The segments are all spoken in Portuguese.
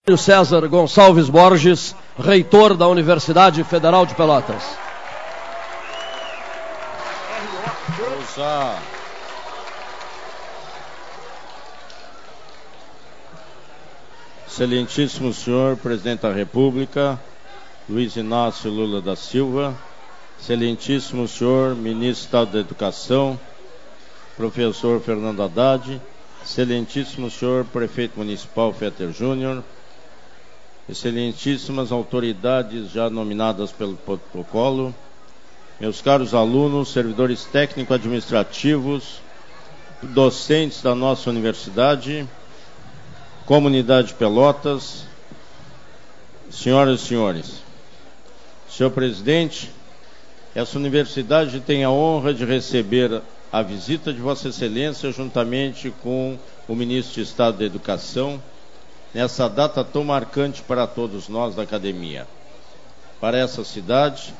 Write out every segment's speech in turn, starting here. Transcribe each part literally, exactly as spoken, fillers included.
César Gonçalves Borges, reitor da Universidade Federal de Pelotas. Ouça. Excelentíssimo senhor Presidente da República, Luiz Inácio Lula da Silva, excelentíssimo senhor Ministro do Estado da Educação, professor Fernando Haddad, excelentíssimo senhor Prefeito Municipal Fetter Júnior, excelentíssimas autoridades já nominadas pelo protocolo, meus caros alunos, servidores técnico-administrativos, docentes da nossa universidade, comunidade de Pelotas, senhoras e senhores. Senhor presidente, essa universidade tem a honra de receber a visita de Vossa Excelência juntamente com o Ministro de Estado da Educação, nessa data tão marcante para todos nós da academia, para essa cidade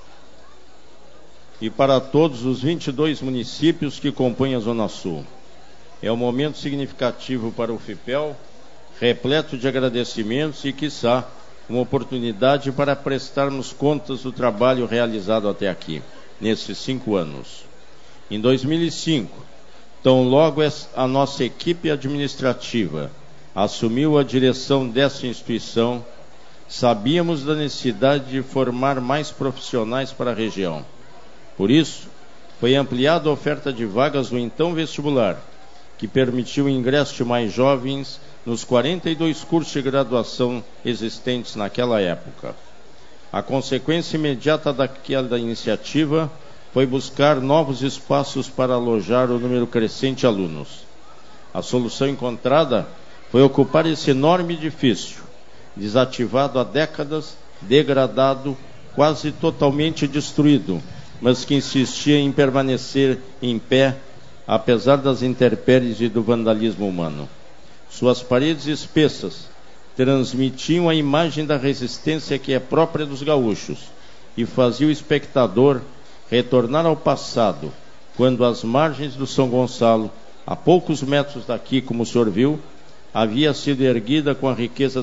e para todos os vinte e dois municípios que compõem a Zona Sul. É um momento significativo para o FIPEL, repleto de agradecimentos e, quiçá, uma oportunidade para prestarmos contas do trabalho realizado até aqui, nesses cinco anos. Em dois mil e cinco, tão logo a nossa equipe administrativa assumiu a direção dessa instituição, sabíamos da necessidade de formar mais profissionais para a região. Por isso, foi ampliada a oferta de vagas do então vestibular, que permitiu o ingresso de mais jovens nos quarenta e dois cursos de graduação existentes naquela época. A consequência imediata daquela iniciativa foi buscar novos espaços para alojar o número crescente de alunos. A solução encontrada foi ocupar esse enorme edifício, desativado há décadas, degradado, quase totalmente destruído, mas que insistia em permanecer em pé, apesar das intempéries e do vandalismo humano. Suas paredes espessas transmitiam a imagem da resistência que é própria dos gaúchos e fazia o espectador retornar ao passado, quando às margens do São Gonçalo, a poucos metros daqui, como o senhor viu, havia sido erguida com a riqueza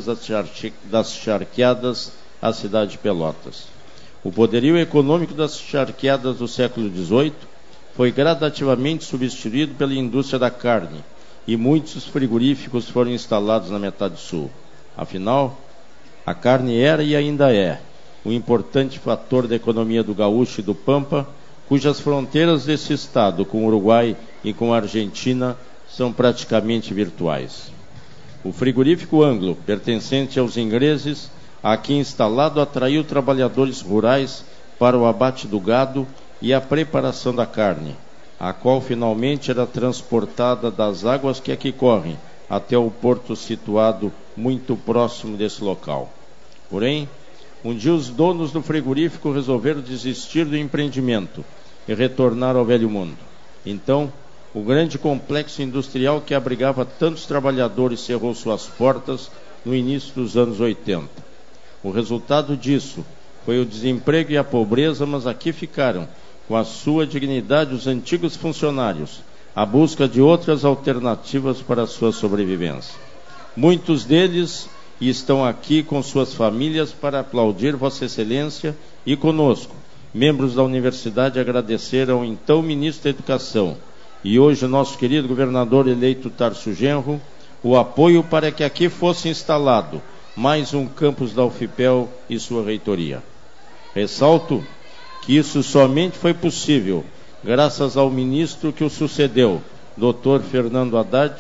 das charqueadas a cidade de Pelotas. O poderio econômico das charqueadas do século dezoito foi gradativamente substituído pela indústria da carne e muitos frigoríficos foram instalados na metade sul. Afinal, a carne era e ainda é um importante fator da economia do gaúcho e do Pampa, cujas fronteiras desse estado com o Uruguai e com a Argentina são praticamente virtuais. O frigorífico Anglo, pertencente aos ingleses, aqui instalado, atraiu trabalhadores rurais para o abate do gado e a preparação da carne, a qual finalmente era transportada das águas que aqui correm até o porto situado muito próximo desse local. Porém, um dia os donos do frigorífico resolveram desistir do empreendimento e retornar ao velho mundo. Então, o grande complexo industrial que abrigava tantos trabalhadores cerrou suas portas no início dos anos oitenta. O resultado disso foi o desemprego e a pobreza, mas aqui ficaram, com a sua dignidade, os antigos funcionários, à busca de outras alternativas para a sua sobrevivência. Muitos deles estão aqui com suas famílias para aplaudir Vossa Excelência e conosco, membros da universidade, agradecer ao então Ministro da Educação e hoje o nosso querido governador eleito Tarso Genro, o apoio para que aqui fosse instalado mais um campus da UFIPEL e sua reitoria. Ressalto que isso somente foi possível graças ao ministro que o sucedeu, doutor Fernando Haddad,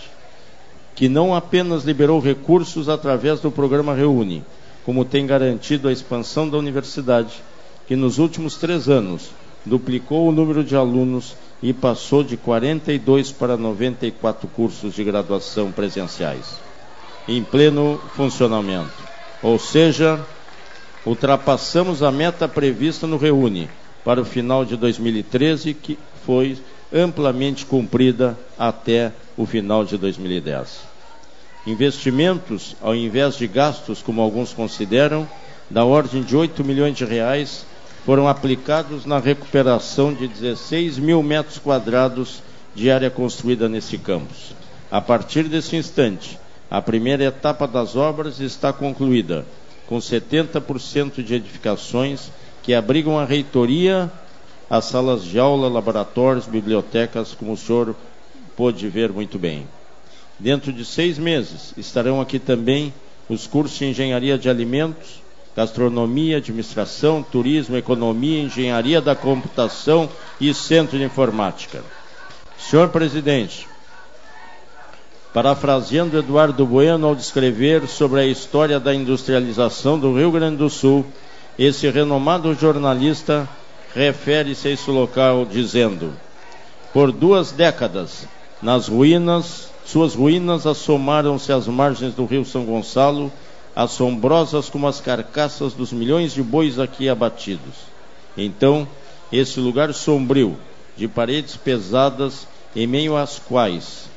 que não apenas liberou recursos através do programa Reúne, como tem garantido a expansão da universidade, que nos últimos três anos duplicou o número de alunos e passou de quarenta e dois para noventa e quatro cursos de graduação presenciais, em pleno funcionamento. Ou seja, ultrapassamos a meta prevista no Reúne para o final de dois mil e treze, que foi amplamente cumprida até o final de dois mil e dez. Investimentos, ao invés de gastos, como alguns consideram, da ordem de oito milhões de reais, foram aplicados na recuperação de dezesseis mil metros quadrados de área construída nesse campus. A partir desse instante, A primeira etapa das obras está concluída, com setenta por cento de edificações que abrigam a reitoria, as salas de aula, laboratórios, bibliotecas, como o senhor pôde ver muito bem. Dentro de seis meses estarão aqui também os cursos de engenharia de alimentos, gastronomia, administração, turismo, economia, engenharia da computação e centro de informática. Senhor presidente, parafraseando Eduardo Bueno ao descrever sobre a história da industrialização do Rio Grande do Sul, esse renomado jornalista refere-se a esse local dizendo: por duas décadas, nas ruínas, suas ruínas assomaram-se às margens do rio São Gonçalo, assombrosas como as carcaças dos milhões de bois aqui abatidos. Então, esse lugar sombrio, de paredes pesadas, em meio às quais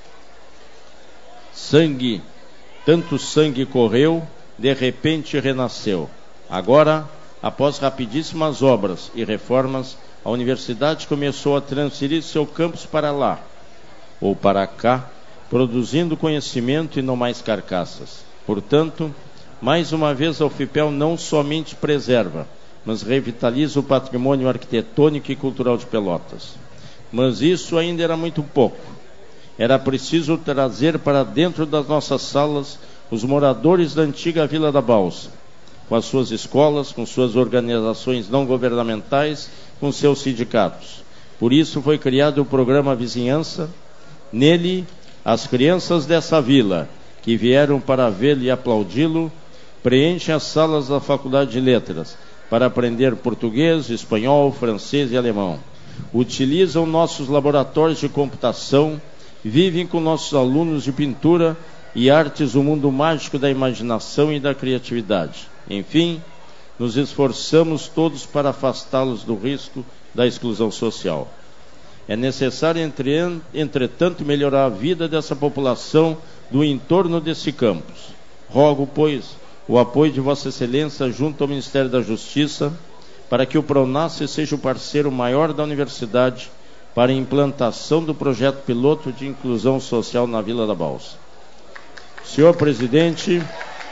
sangue, tanto sangue correu, de repente renasceu. Agora, após rapidíssimas obras e reformas, a universidade começou a transferir seu campus para lá, ou para cá, produzindo conhecimento e não mais carcaças. Portanto, mais uma vez a UFIPEL não somente preserva, mas revitaliza o patrimônio arquitetônico e cultural de Pelotas. Mas isso ainda era muito pouco. Era preciso trazer para dentro das nossas salas os moradores da antiga Vila da Balsa, com as suas escolas, com suas organizações não governamentais, com seus sindicatos. Por isso foi criado o programa Vizinhança. Nele, as crianças dessa vila, que vieram para vê-lo e aplaudi-lo, preenchem as salas da Faculdade de Letras para aprender português, espanhol, francês e alemão. Utilizam nossos laboratórios de computação, vivem com nossos alunos de pintura e artes o mundo mágico da imaginação e da criatividade. Enfim, nos esforçamos todos para afastá-los do risco da exclusão social. É necessário, entre, entretanto, melhorar a vida dessa população do entorno desse campus. Rogo, pois, o apoio de Vossa Excelência junto ao Ministério da Justiça para que o Pronace seja o parceiro maior da universidade para a implantação do projeto piloto de inclusão social na Vila da Balsa. Senhor presidente,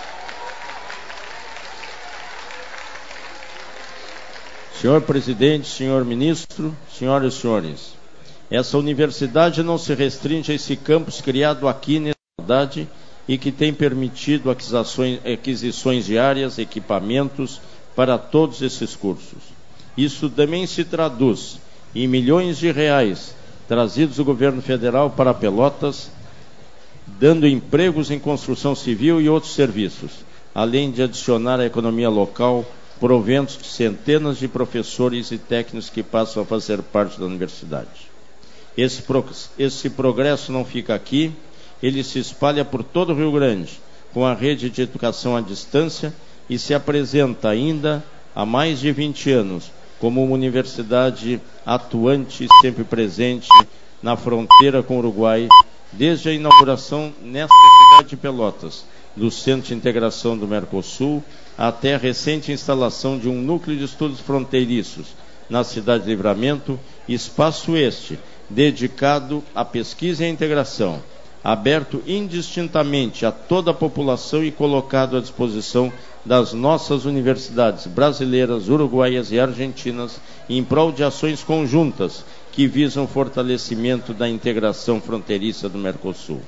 senhor presidente, senhor ministro, senhoras e senhores, essa universidade não se restringe a esse campus criado aqui nessa cidade e que tem permitido aquisições, aquisições diárias, equipamentos para todos esses cursos. Isso também se traduz em milhões de reais trazidos do governo federal para Pelotas, dando empregos em construção civil e outros serviços, além de adicionar à economia local proventos de centenas de professores e técnicos que passam a fazer parte da universidade. Esse, pro, esse progresso não fica aqui, ele se espalha por todo o Rio Grande, com a rede de educação à distância e se apresenta ainda há mais de vinte anos como uma universidade atuante e sempre presente na fronteira com o Uruguai, desde a inauguração nesta cidade de Pelotas, do Centro de Integração do Mercosul, até a recente instalação de um núcleo de estudos fronteiriços na cidade de Livramento, espaço este dedicado à pesquisa e à integração, aberto indistintamente a toda a população e colocado à disposição das nossas universidades brasileiras, uruguaias e argentinas em prol de ações conjuntas que visam o fortalecimento da integração fronteiriça do Mercosul.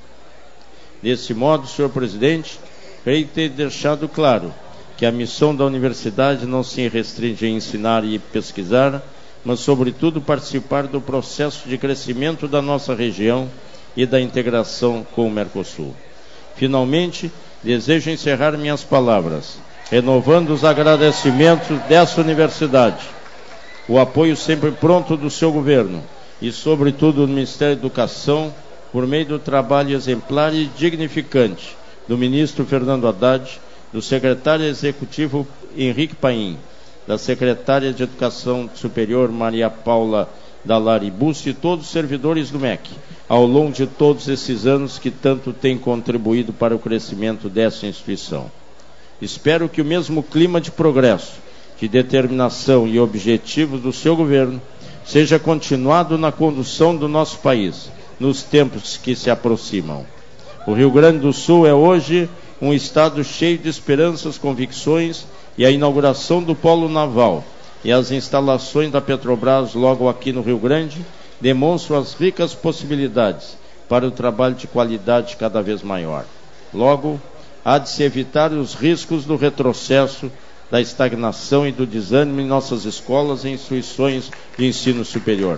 Desse modo, senhor presidente, creio ter deixado claro que a missão da universidade não se restringe a ensinar e pesquisar, mas, sobretudo, participar do processo de crescimento da nossa região e da integração com o Mercosul. Finalmente, desejo encerrar minhas palavras, renovando os agradecimentos dessa universidade, o apoio sempre pronto do seu governo e, sobretudo, do Ministério da Educação, por meio do trabalho exemplar e dignificante do ministro Fernando Haddad, do secretário executivo Henrique Paim, da secretária de Educação Superior Maria Paula Dalari Bussi e todos os servidores do M E C, ao longo de todos esses anos que tanto têm contribuído para o crescimento dessa instituição. Espero que o mesmo clima de progresso, de determinação e objetivos do seu governo seja continuado na condução do nosso país nos tempos que se aproximam. O Rio Grande do Sul é hoje um estado cheio de esperanças, convicções, e a inauguração do Polo Naval e as instalações da Petrobras logo aqui no Rio Grande demonstram as ricas possibilidades para o trabalho de qualidade cada vez maior. Logo, há de se evitar os riscos do retrocesso, da estagnação e do desânimo em nossas escolas e instituições de ensino superior.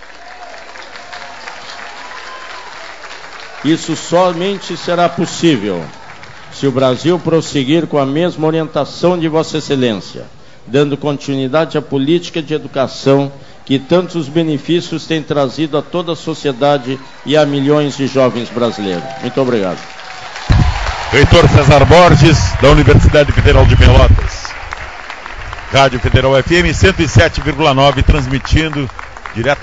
Isso somente será possível se o Brasil prosseguir com a mesma orientação de Vossa Excelência, dando continuidade à política de educação que tantos benefícios tem trazido a toda a sociedade e a milhões de jovens brasileiros. Muito obrigado. Reitor César Borges, da Universidade Federal de Pelotas. Rádio Federal F M cento e sete vírgula nove, transmitindo direto